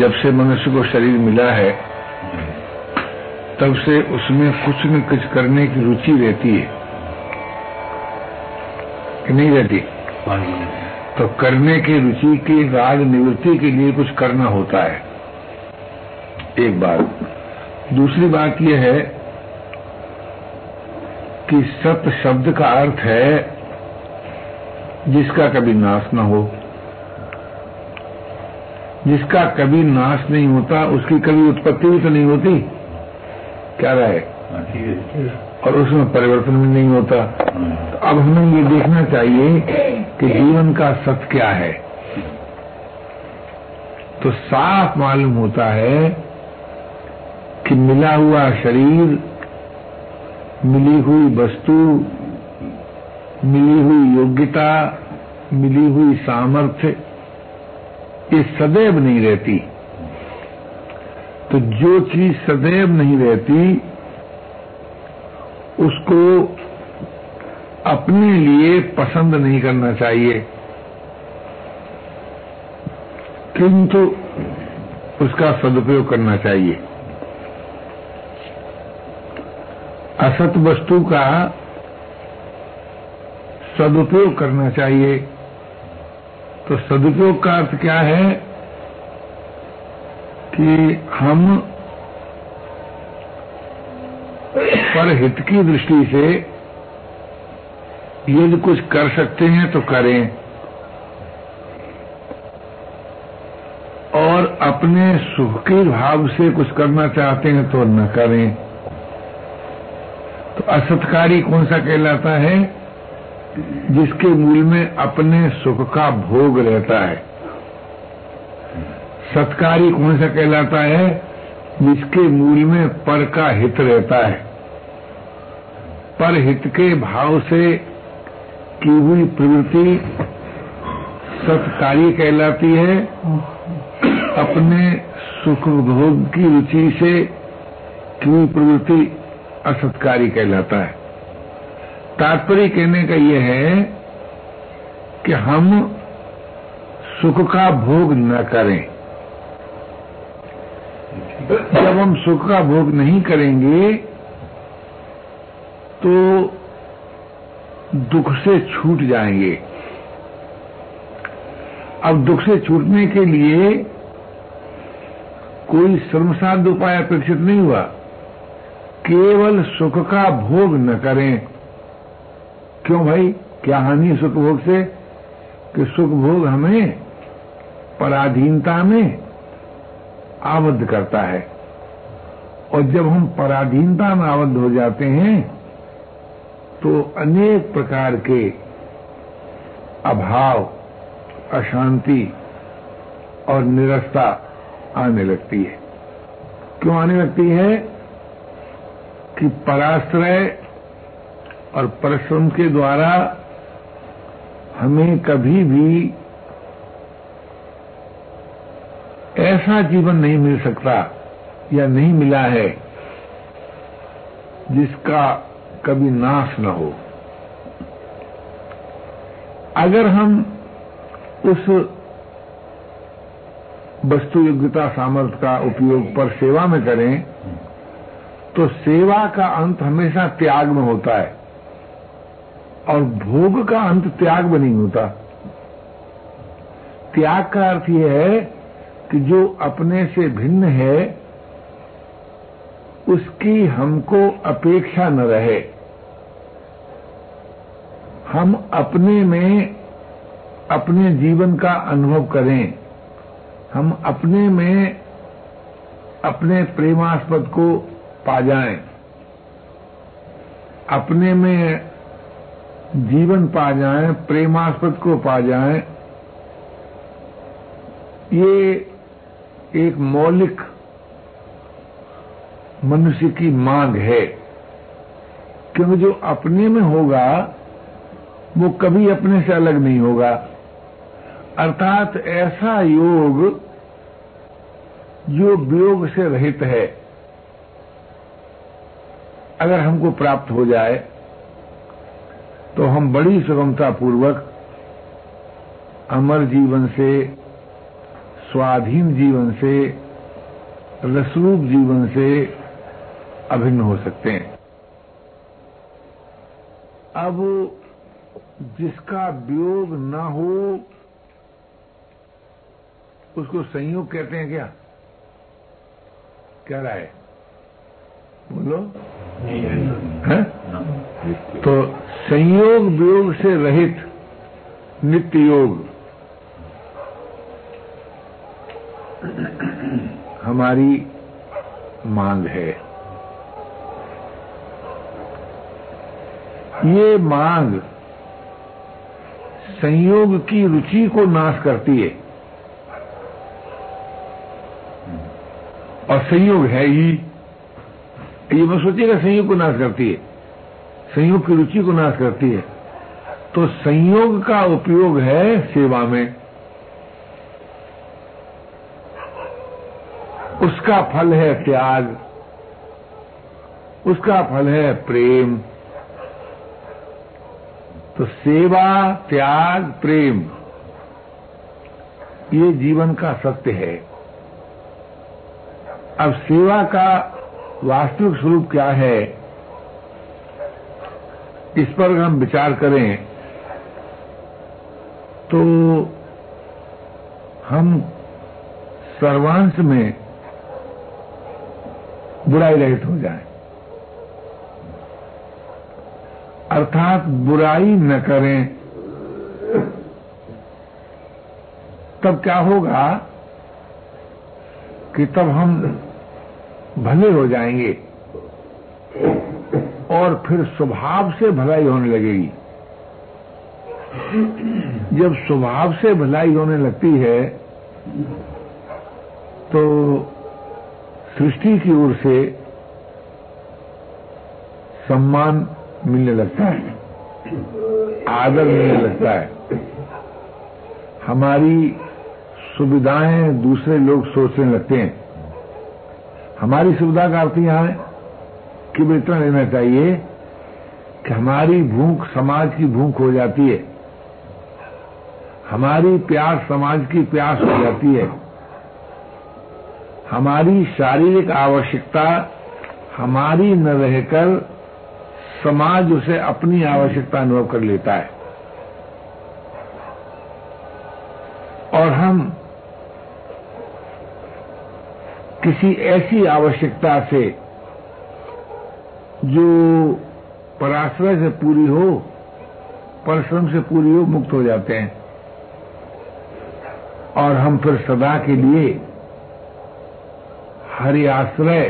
जब से मनुष्य को शरीर मिला है तब से उसमें कुछ न कुछ करने की रुचि रहती है कि नहीं रहती? तो करने की रुचि की राग निवृत्ति के लिए कुछ करना होता है, एक बात। दूसरी बात यह है कि सत शब्द का अर्थ है जिसका कभी नाश न हो। जिसका कभी नाश नहीं होता उसकी कभी उत्पत्ति भी तो नहीं होती, क्या रहे, और उसमें परिवर्तन भी नहीं होता। तो अब हमें ये देखना चाहिए कि जीवन का सत्य क्या है। तो साफ मालूम होता है कि मिला हुआ शरीर, मिली हुई वस्तु, मिली हुई योग्यता, मिली हुई सामर्थ्य, ये सदैव नहीं रहती। तो जो चीज सदैव नहीं रहती उसको अपने लिए पसंद नहीं करना चाहिए, किंतु उसका सदुपयोग करना चाहिए। असत वस्तु का सदुपयोग करना चाहिए। तो सदुपयोग का अर्थ क्या है कि हम परहित की दृष्टि से यदि कुछ कर सकते हैं तो करें, और अपने सुख के भाव से कुछ करना चाहते हैं तो न करें। तो असत्कारी कौन सा कहलाता है? जिसके मूल में अपने सुख का भोग रहता है। सत्कारी कौन सा कहलाता है? जिसके मूल में पर का हित रहता है। पर हित के भाव से की हुई प्रवृत्ति सत्कारी कहलाती है। अपने सुख भोग की रुचि से की हुई प्रवृत्ति असत्कारी कहलाता है। तात्पर्य कहने का यह है कि हम सुख का भोग न करें। जब हम सुख का भोग नहीं करेंगे तो दुख से छूट जाएंगे। अब दुख से छूटने के लिए कोई श्रमसाध्य उपाय अपेक्षित नहीं हुआ, केवल सुख का भोग न करें। क्यों भाई, क्या हानि है सुख भोग से? कि सुख भोग हमें पराधीनता में आबद्ध करता है, और जब हम पराधीनता में आबद्ध हो जाते हैं तो अनेक प्रकार के अभाव, अशांति और निरस्ता आने लगती है। क्यों आने लगती है? कि पराश्रय और परिश्रम के द्वारा हमें कभी भी ऐसा जीवन नहीं मिल सकता या नहीं मिला है जिसका कभी नाश न हो। अगर हम उस वस्तु योग्यता सामर्थ्य का उपयोग पर सेवा में करें तो सेवा का अंत हमेशा त्याग में होता है, और भोग का अंत त्याग में नहीं होता। त्याग का अर्थ यह है कि जो अपने से भिन्न है उसकी हमको अपेक्षा न रहे। हम अपने में अपने जीवन का अनुभव करें, हम अपने में अपने प्रेमास्पद को पा जाएं, अपने में जीवन पा जाएं, प्रेमास्पद को पा जाएं। ये एक मौलिक मनुष्य की मांग है, क्योंकि जो अपने में होगा वो कभी अपने से अलग नहीं होगा। अर्थात ऐसा योग जो वियोग से रहित है, अगर हमको प्राप्त हो जाए तो हम बड़ी सुगमता पूर्वक अमर जीवन से स्वाधीन जीवन से, रसरूप जीवन से अभिन्न हो सकते हैं। अब जिसका वियोग न हो उसको संयोग कहते हैं क्या? क्या राय है? बोलो। है? तो संयोग वियोग से रहित नित्य योग हमारी मांग है। ये मांग संयोग की रुचि को नाश करती है, और संयोग है ही, ये मैं सोचिएगा, संयोग को नाश करती है, संयोग की रुचि को नाश करती है। तो संयोग का उपयोग है सेवा में, उसका फल है त्याग, उसका फल है प्रेम। तो सेवा, त्याग, प्रेम ये जीवन का सत्य है। अब सेवा का वास्तविक स्वरूप क्या है, इस पर अगर हम विचार करें तो हम सर्वांश में बुराई रहित हो जाएं, अर्थात बुराई न करें। तब क्या होगा कि तब हम भले हो जाएंगे और फिर स्वभाव से भलाई होने लगेगी। जब स्वभाव से भलाई होने लगती है तो सृष्टि की ओर से सम्मान मिलने लगता है, आदर मिलने लगता है, हमारी सुविधाएं दूसरे लोग सोचने लगते हैं। हमारी सुविधा का अर्थ यहां है कि इतना लेना चाहिए कि हमारी भूख समाज की भूख हो जाती है, हमारी प्यास समाज की प्यास हो जाती है, हमारी शारीरिक आवश्यकता हमारी न रहकर समाज उसे अपनी आवश्यकता अनुभव कर लेता है, और हम किसी ऐसी आवश्यकता से जो पराश्रय से पूरी हो, परिश्रम से पूरी हो, मुक्त हो जाते हैं, और हम फिर सदा के लिए हरि आश्रय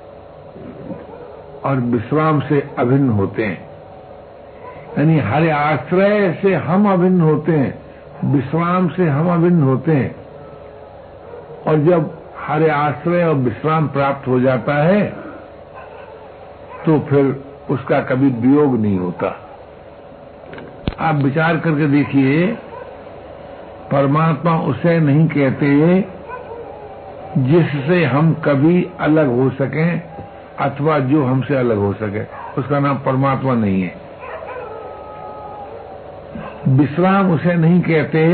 और विश्राम से अभिन्न होते हैं। यानी हरि आश्रय से हम अभिन्न होते हैं, विश्राम से हम अभिन्न होते हैं, और जब हरि आश्रय और विश्राम प्राप्त हो जाता है तो फिर उसका कभी वियोग नहीं होता। आप विचार करके देखिए, परमात्मा उसे नहीं कहते जिससे हम कभी अलग हो सकें अथवा जो हमसे अलग हो सके, उसका नाम परमात्मा नहीं है। विश्राम उसे नहीं कहते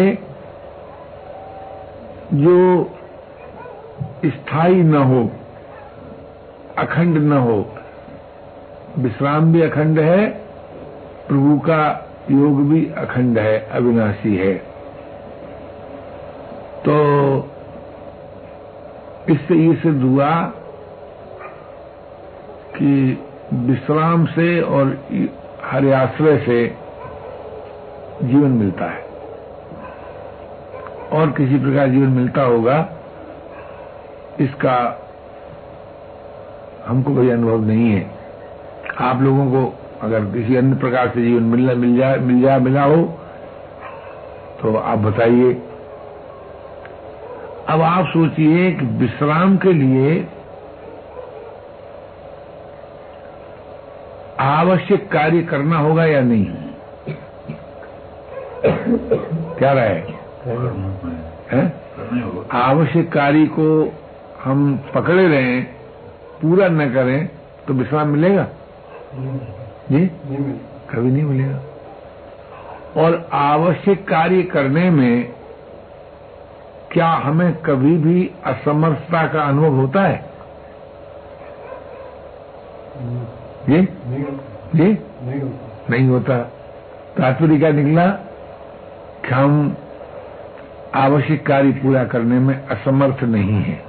जो स्थायी न हो, अखंड न हो। विश्राम भी अखंड है, प्रभु का योग भी अखंड है, अविनाशी है। तो इससे ये सिद्ध हुआ कि विश्राम से और हरि आश्रय से जीवन मिलता है, और किसी प्रकार जीवन मिलता होगा इसका हमको कोई अनुभव नहीं है। आप लोगों को अगर किसी अन्य प्रकार से जीवन मिला हो तो आप बताइए। अब आप सोचिए कि विश्राम के लिए आवश्यक कार्य करना होगा या नहीं? क्या राय है? आवश्यक कार्य को हम पकड़े रहें, पूरा न करें तो विश्राम मिलेगा जी? कभी नहीं मिलेगा। और आवश्यक कार्य करने में क्या हमें कभी भी असमर्थता का अनुभव होता है? ये नहीं होता। तात्पर्य क्या निकला कि हम आवश्यक कार्य पूरा करने में असमर्थ नहीं है।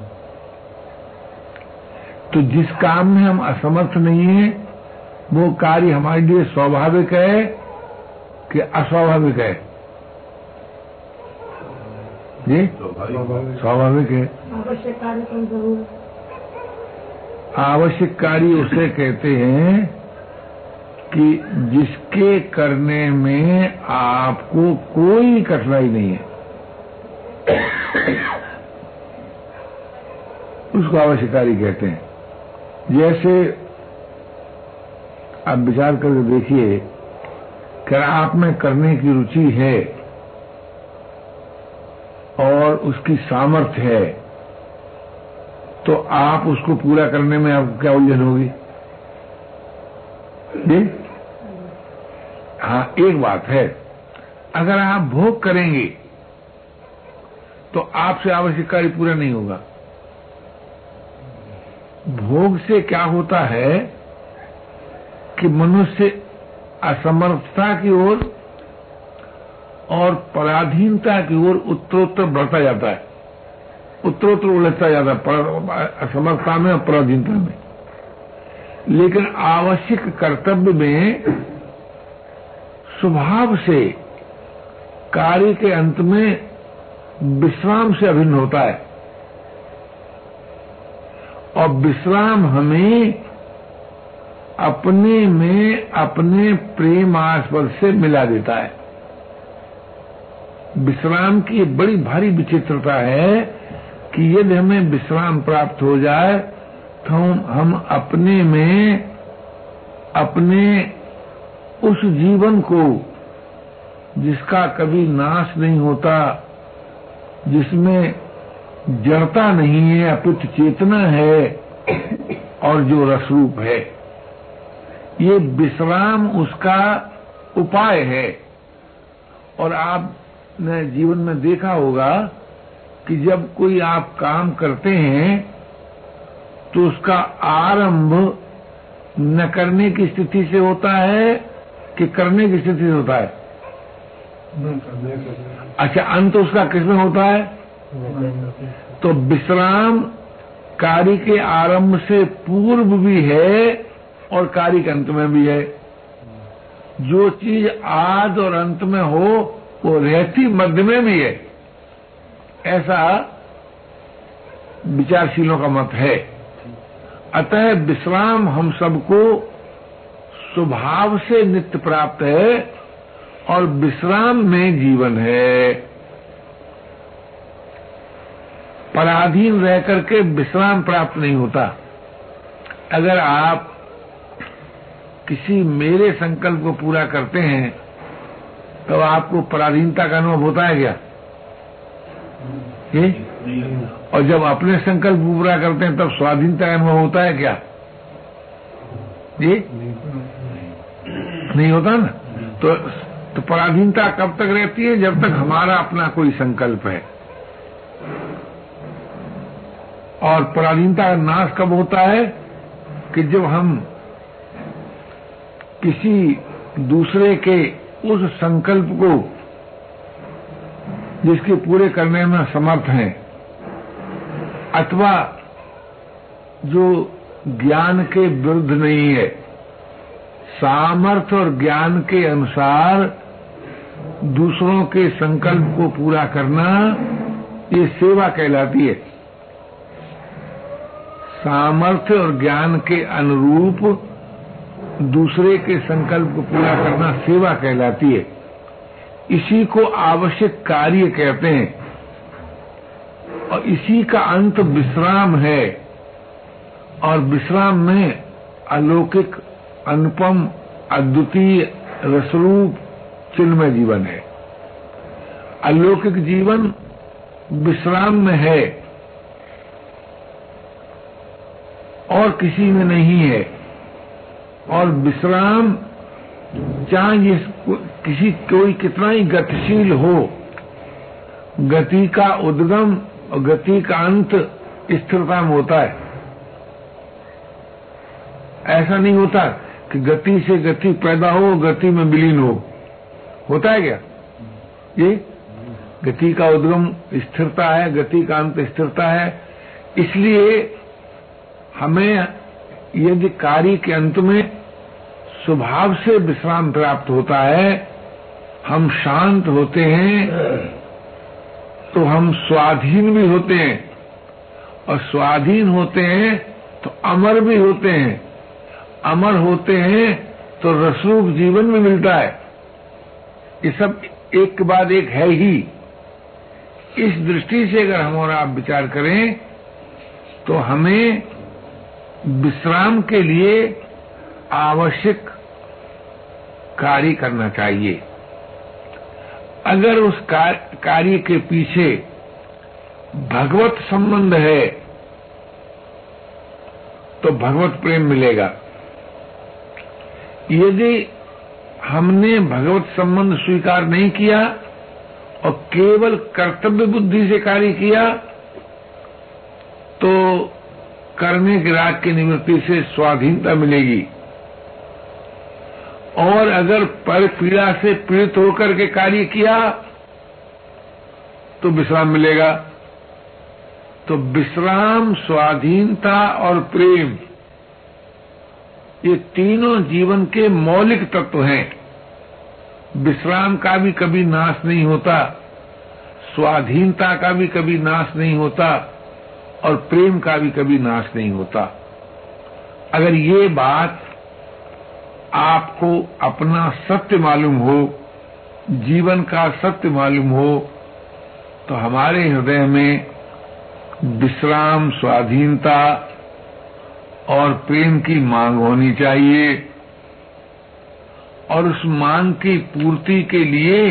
तो जिस काम में हम असमर्थ नहीं है वो कार्य हमारे लिए स्वाभाविक है कि अस्वाभाविक है? जी स्वाभाविक है। आवश्यक कार्य कौन जरूर? आवश्यक कार्य उसे कहते हैं कि जिसके करने में आपको कोई कठिनाई नहीं है, उसको आवश्यक कार्य कहते हैं। जैसे आप विचार करके देखिए कि आप में करने की रुचि है और उसकी सामर्थ्य है, तो आप उसको पूरा करने में आपको क्या उलझन होगी? हाँ, एक बात है, अगर आप भोग करेंगे तो आपसे आवश्यक कार्य पूरा नहीं होगा। भोग से क्या होता है कि मनुष्य असमर्थता की ओर और पराधीनता की ओर उत्तरोत्तर बढ़ता जाता है, उत्तरोत्तर उलझता जाता है असमर्थता में और पराधीनता में। लेकिन आवश्यक कर्तव्य में स्वभाव से कार्य के अंत में विश्राम से अभिन्न होता है, और विश्राम हमें अपने में अपने प्रेम आस्पद से मिला देता है। विश्राम की बड़ी भारी विचित्रता है कि यदि हमें विश्राम प्राप्त हो जाए तो हम अपने में अपने उस जीवन को जिसका कभी नाश नहीं होता, जिसमें जड़ता नहीं है अपितु चेतना है और जो रसरूप है, ये विश्राम उसका उपाय है। और आपने जीवन में देखा होगा कि जब कोई आप काम करते हैं तो उसका आरंभ न करने की स्थिति से होता है कि करने की स्थिति से होता है? अच्छा, अंत उसका किसमें होता है? तो विश्राम कार्य के आरंभ से पूर्व भी है और कार्य के अंत में भी है। जो चीज आद और अंत में हो वो रहती मध्य में भी है, ऐसा विचारशीलों का मत है। अतः विश्राम हम सबको स्वभाव से नित्य प्राप्त है और विश्राम में जीवन है। पराधीन रह करके विश्राम प्राप्त नहीं होता। अगर आप किसी मेरे संकल्प को पूरा करते हैं तो आपको पराधीनता का अनुभव होता है क्या? ये? और जब अपने संकल्प को पूरा करते हैं तब स्वाधीनता का अनुभव होता है क्या? ये नहीं होता ना। तो पराधीनता कब तक रहती है? जब तक हमारा अपना कोई संकल्प है। और पराधीनता का नाश कब होता है? कि जब हम किसी दूसरे के उस संकल्प को जिसके पूरे करने में समर्थ हैं, अथवा जो ज्ञान के विरुद्ध नहीं है, सामर्थ्य और ज्ञान के अनुसार दूसरों के संकल्प को पूरा करना, ये सेवा कहलाती है। सामर्थ्य और ज्ञान के अनुरूप दूसरे के संकल्प को पूरा करना सेवा कहलाती है। इसी को आवश्यक कार्य कहते हैं और इसी का अंत विश्राम है। और विश्राम में अलौकिक, अनुपम, अद्वितीय, रसरूप, चिन्मय जीवन है। अलौकिक जीवन विश्राम में है और किसी में नहीं है। और विश्राम चाहे कोई कितना ही गतिशील हो, गति का उद्गम और गति का अंत स्थिरता में होता है। ऐसा नहीं होता कि गति से गति पैदा हो, गति में विलीन हो। होता है क्या? ये गति का उद्गम स्थिरता है, गति का अंत स्थिरता है। इसलिए हमें यदि कार्य के अंत में स्वभाव से विश्राम प्राप्त होता है, हम शांत होते हैं, तो हम स्वाधीन भी होते हैं, और स्वाधीन होते हैं तो अमर भी होते हैं। अमर होते हैं तो रसरूप जीवन भी मिलता है। ये सब एक के बाद एक है ही। इस दृष्टि से अगर हम और आप विचार करें तो हमें विश्राम के लिए आवश्यक कार्य करना चाहिए। अगर उस कार्य के पीछे भगवत संबंध है तो भगवत प्रेम मिलेगा। यदि हमने भगवत संबंध स्वीकार नहीं किया और केवल कर्तव्य बुद्धि से कार्य किया तो करने के राग की निवृत्ति से स्वाधीनता मिलेगी, और अगर पर पीड़ा से पीड़ित होकर के कार्य किया तो विश्राम मिलेगा। तो विश्राम, स्वाधीनता और प्रेम, ये तीनों जीवन के मौलिक तत्व हैं। विश्राम का भी कभी नाश नहीं होता, स्वाधीनता का भी कभी नाश नहीं होता, और प्रेम का भी कभी नाश नहीं होता। अगर ये बात आपको अपना सत्य मालूम हो, जीवन का सत्य मालूम हो, तो हमारे हृदय में विश्राम, स्वाधीनता और प्रेम की मांग होनी चाहिए, और उस मांग की पूर्ति के लिए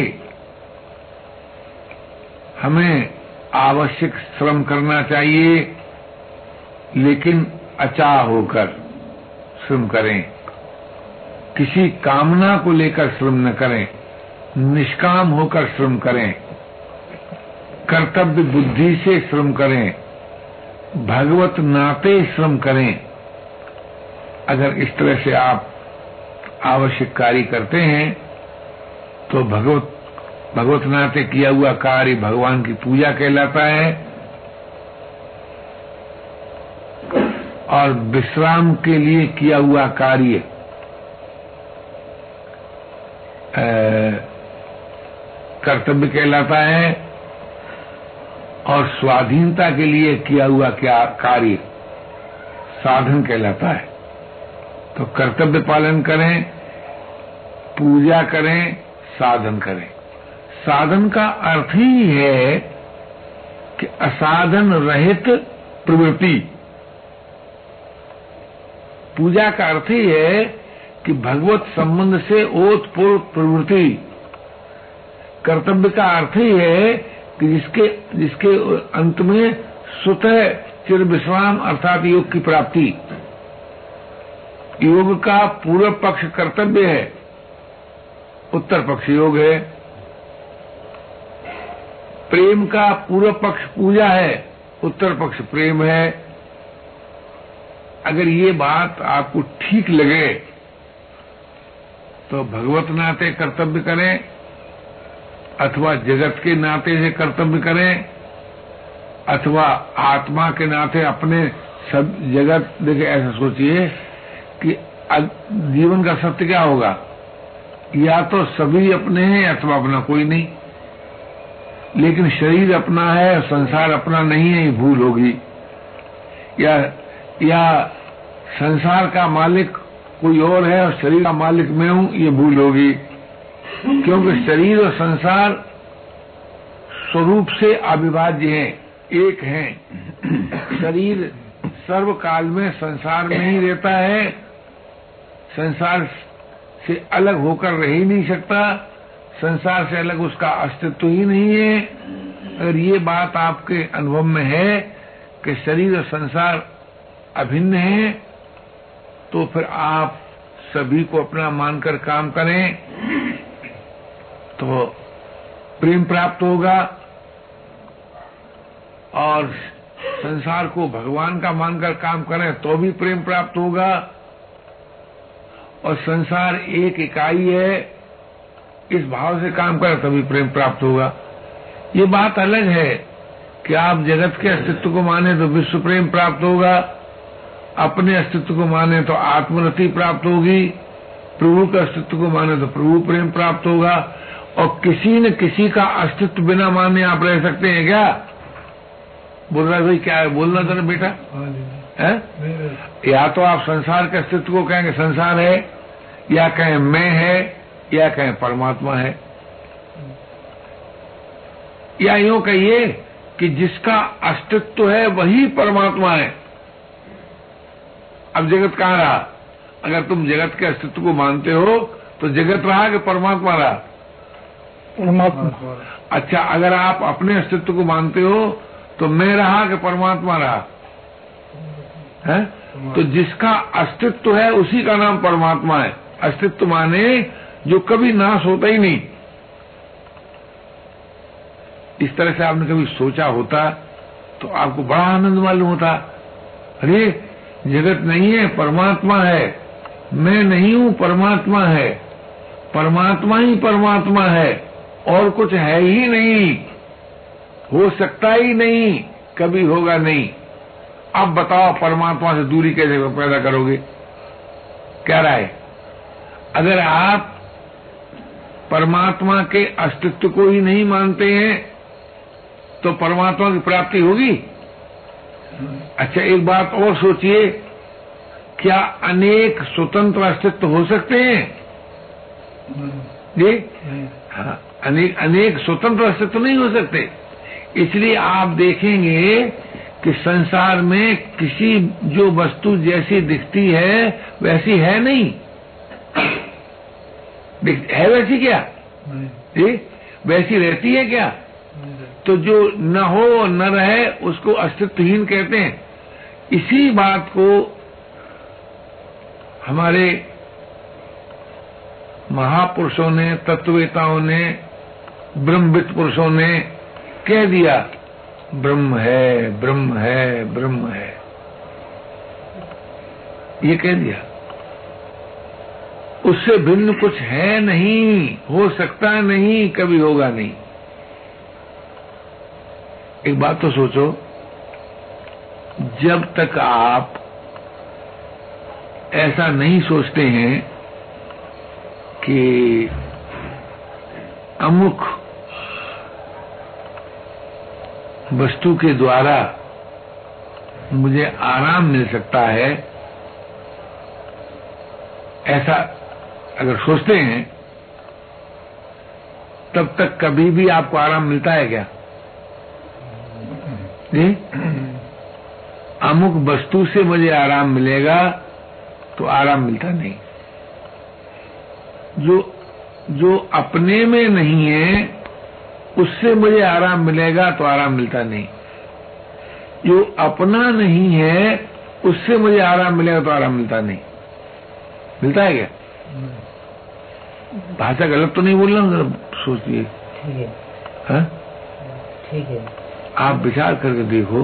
हमें आवश्यक श्रम करना चाहिए, लेकिन अचाह होकर श्रम करें। किसी कामना को लेकर श्रम न करें, निष्काम होकर श्रम करें, कर्तव्य बुद्धि से श्रम करें, भगवत नाते श्रम करें। अगर इस तरह से आप आवश्यक कार्य करते हैं तो भगवत नाते किया हुआ कार्य भगवान की पूजा कहलाता है, और विश्राम के लिए किया हुआ कार्य कर्तव्य कहलाता है, और स्वाधीनता के लिए किया हुआ कार्य साधन कहलाता है। तो कर्तव्य पालन करें, पूजा करें, साधन करें। साधन का अर्थ ही है कि असाधन रहित प्रवृत्ति। पूजा का अर्थ ही है कि भगवत संबंध से ओतप्रोत प्रवृत्ति। कर्तव्य का अर्थ ही है कि जिसके अंत में स्वतः चिर विश्राम अर्थात योग की प्राप्ति। योग का पूर्व पक्ष कर्तव्य है, उत्तर पक्ष योग है। प्रेम का पूर्व पक्ष पूजा है, उत्तर पक्ष प्रेम है। अगर ये बात आपको ठीक लगे तो भगवत नाते कर्तव्य करें, अथवा जगत के नाते से कर्तव्य करें, अथवा आत्मा के नाते अपने सब जगत। देखिए, ऐसा सोचिए कि जीवन का सत्य क्या होगा, या तो सभी अपने हैं अथवा अपना कोई नहीं। लेकिन शरीर अपना है, संसार अपना नहीं है, ये भूल होगी। या संसार का मालिक कोई और है और शरीर का मालिक मैं हूं, ये भूल होगी। क्योंकि शरीर और संसार स्वरूप से अविभाज्य हैं, एक हैं। शरीर सर्वकाल में संसार में ही रहता है, संसार से अलग होकर रह ही नहीं सकता, संसार से अलग उसका अस्तित्व ही नहीं है। अगर ये बात आपके अनुभव में है कि शरीर और संसार अभिन्न है, तो फिर आप सभी को अपना मानकर काम करें तो प्रेम प्राप्त होगा, और संसार को भगवान का मानकर काम करें तो भी प्रेम प्राप्त होगा, और संसार एक इकाई है इस भाव से काम करें तभी प्रेम प्राप्त होगा। ये बात अलग है कि आप जगत के अस्तित्व को माने तो विश्व प्रेम प्राप्त होगा, अपने अस्तित्व को माने तो आत्मरति प्राप्त होगी, प्रभु के अस्तित्व को माने तो प्रभु प्रेम प्राप्त होगा। और किसी न किसी का अस्तित्व बिना माने आप रह सकते हैं क्या? बोल रहा भाई क्या है, बोलना जरा बेटा है? या तो आप संसार के अस्तित्व को कहेंगे संसार है, या कहें मैं है, या कहें परमात्मा है, या यूं कहिए कि जिसका अस्तित्व है वही परमात्मा है। अब जगत कहाँ रहा? अगर तुम जगत के अस्तित्व को मानते हो तो जगत रहा कि परमात्मा रहा? परमात्मा। अच्छा, अगर आप अपने अस्तित्व को मानते हो तो मैं रहा कि परमात्मा रहा? है? तो जिसका अस्तित्व है उसी का नाम परमात्मा है। अस्तित्व माने जो कभी नाश होता ही नहीं। इस तरह से आपने कभी सोचा होता तो आपको बड़ा आनंद मालूम होता। अरे जगत नहीं है, परमात्मा है, मैं नहीं हूं, परमात्मा है, परमात्मा ही परमात्मा है, और कुछ है ही नहीं, हो सकता ही नहीं, कभी होगा नहीं। अब बताओ परमात्मा से दूरी कैसे पैदा करोगे? क्या राय? अगर आप परमात्मा के अस्तित्व को ही नहीं मानते हैं तो परमात्मा की प्राप्ति होगी? अच्छा, एक बात और सोचिए, क्या अनेक स्वतंत्र अस्तित्व हो सकते हैं? जी हाँ, अनेक स्वतंत्र अस्तित्व नहीं हो सकते। इसलिए आप देखेंगे कि संसार में किसी जो वस्तु जैसी दिखती है वैसी है नहीं। है वैसी क्या? जी, वैसी रहती है क्या? तो जो न हो न रहे उसको अस्तित्वहीन कहते हैं। इसी बात को हमारे महापुरुषों ने, तत्ववेताओं ने, ब्रह्मविद पुरुषों ने कह दिया, ब्रह्म है, ब्रह्म है, ब्रह्म है, ये कह दिया। उससे भिन्न कुछ है नहीं, हो सकता नहीं, कभी होगा नहीं। एक बात तो सोचो, जब तक आप ऐसा नहीं सोचते हैं कि अमुक वस्तु के द्वारा मुझे आराम मिल सकता है, ऐसा अगर सोचते हैं, तब तक कभी भी आपको आराम मिलता है क्या? नहीं। अमुक वस्तु से मुझे आराम मिलेगा तो आराम मिलता नहीं। जो अपने में नहीं है उससे मुझे आराम मिलेगा तो आराम मिलता नहीं। जो अपना नहीं है उससे मुझे आराम मिलेगा तो आराम मिलता नहीं। मिलता है क्या? भाषा गलत तो नहीं बोल रहा हूँ, सोचिए। ठीक है। हाँ? ठीक है। आप विचार करके देखो,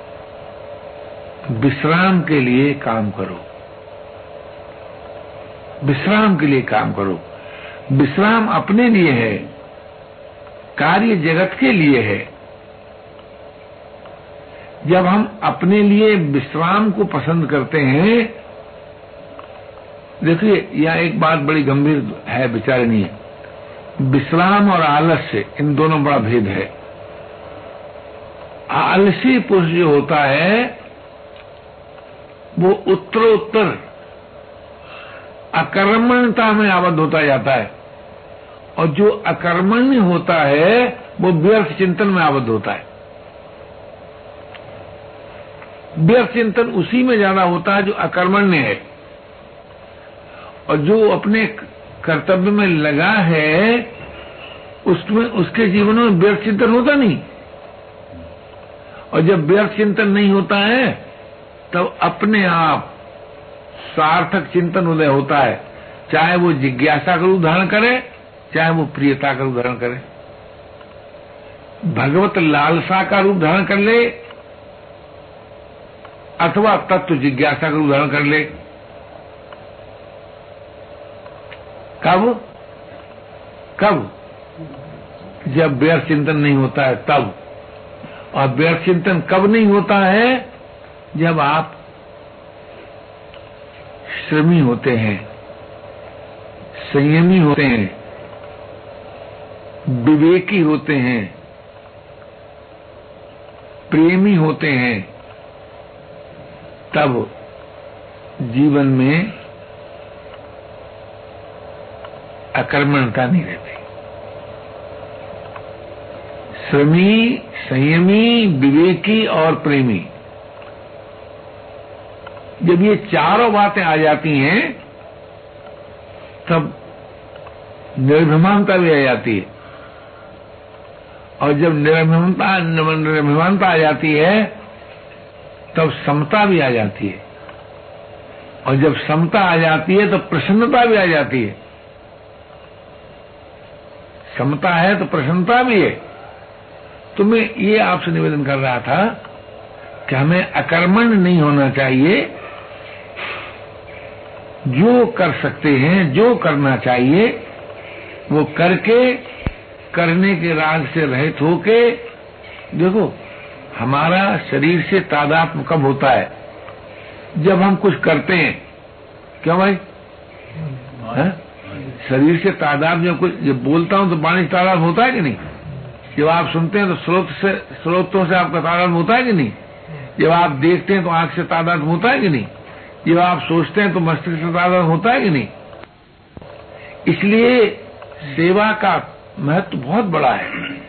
विश्राम के लिए काम करो, विश्राम के लिए काम करो। विश्राम अपने लिए है, कार्य जगत के लिए है। जब हम अपने लिए विश्राम को पसंद करते हैं, देखिए यह एक बात बड़ी गंभीर है, विचारनीय है। विश्राम और आलस्य, इन दोनों बड़ा भेद है। आलसी पुरुष जो होता है वो उत्तरोत्तर अकर्मण्यता में आबद्ध होता जाता है, और जो अकर्मण्य होता है वो व्यर्थ चिंतन में आबद्ध होता है। व्यर्थ चिंतन उसी में ज्यादा होता है जो अकर्मण्य है, और जो अपने कर्तव्य में लगा है उसमें उसके जीवन में व्यर्थ चिंतन होता नहीं। और जब व्यर्थ चिंतन नहीं होता है तब अपने आप सार्थक चिंतन उदय होता है, चाहे वो जिज्ञासा का रूप धारण करे, चाहे वो प्रियता का रूप धारण करे। भगवत लालसा का रूप धारण कर ले अथवा तत्व जिज्ञासा का रूप धारण कर ले। कब? जब व्यर्थ चिंतन नहीं होता है तब। और व्यर्थ चिंतन कब नहीं होता है? जब आप श्रमी होते हैं, संयमी होते हैं, विवेकी होते हैं, प्रेमी होते हैं, तब जीवन में अकर्मणता नहीं रहती। श्रमी, संयमी, विवेकी और प्रेमी, जब ये चारों बातें आ जाती हैं तब निर्भमानता भी आ जाती है। और जब निर्भमानता आ जाती है तब समता भी आ जाती है। और जब समता आ जाती है तो प्रसन्नता भी आ जाती है। समता है तो प्रसन्नता भी है। तो मैं ये आपसे निवेदन कर रहा था कि हमें अकर्मण्य नहीं होना चाहिए। जो कर सकते हैं, जो करना चाहिए वो करके, करने के राग से रहित होके। देखो, हमारा शरीर से तादात्म्य कब होता है? जब हम कुछ करते हैं। क्यों भाई? शरीर से तादात्म्य, जब बोलता हूं तो वाणी से तादात्म्य होता है कि नहीं? जब आप सुनते हैं तो स्रोतों से आपका तादात्म्य होता है कि नहीं? जब आप देखते हैं तो आंख से तादात्म्य होता है कि नहीं? जब आप सोचते हैं तो मस्तिष्क से तादात्म्य होता है कि नहीं? इसलिए सेवा का महत्व बहुत बड़ा है।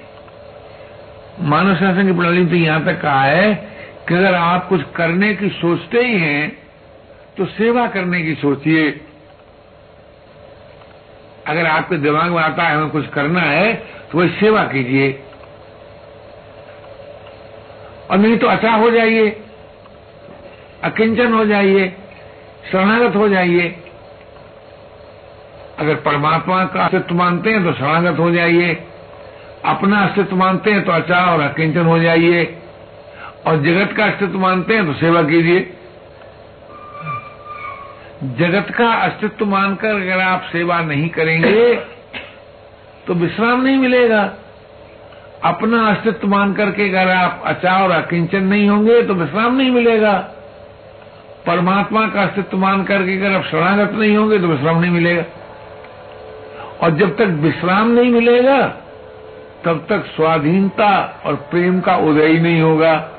मानव शासन की प्रणाली में तो यहां तक कहा है कि अगर आप कुछ करने की सोचते ही हैं तो सेवा करने की सोचिए। अगर आपके दिमाग में आता है हमें कुछ करना है तो वही सेवा कीजिए, और नहीं तो अचा हो जाइए, अकिंचन हो जाइए, शरणागत हो जाइए। अगर परमात्मा का अस्तित्व मानते हैं तो शरणागत हो जाइए, अपना अस्तित्व मानते हैं तो अचा और अकिंचन हो जाइए, और जगत का अस्तित्व मानते हैं तो सेवा कीजिए। जगत का अस्तित्व मानकर अगर आप सेवा नहीं करेंगे तो विश्राम नहीं मिलेगा। अपना अस्तित्व मान करके अगर आप अचा और अकिंचन नहीं होंगे तो विश्राम नहीं मिलेगा। परमात्मा का अस्तित्व मान करके अगर आप शरणागत नहीं होंगे तो विश्राम नहीं मिलेगा। और जब तक विश्राम नहीं मिलेगा तब तक स्वाधीनता और प्रेम का उदय ही नहीं होगा।